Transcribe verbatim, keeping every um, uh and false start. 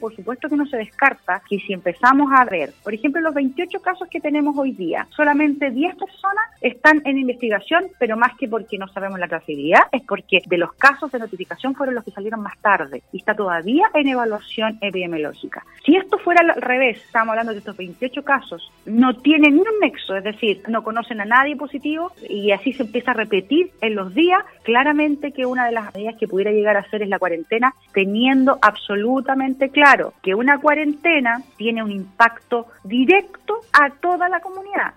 por supuesto que no se descarta que si empezamos a ver, por ejemplo, los veintiocho casos que tenemos hoy día, solamente diez personas están en investigación, pero más que porque no sabemos la trazabilidad, es porque de los casos de notificación fueron los que salieron más tarde y está todavía en evaluación epidemiológica. Si esto fuera al revés, estamos hablando de estos veintiocho casos, no tienen ni un nexo, es decir, no conocen a nadie positivo y así se empieza a repetir en los días, claramente que una de las medidas que pudiera llegar a hacer es la cuarentena, teniendo absolutamente claro que una cuarentena tiene un impacto directo a toda la comunidad.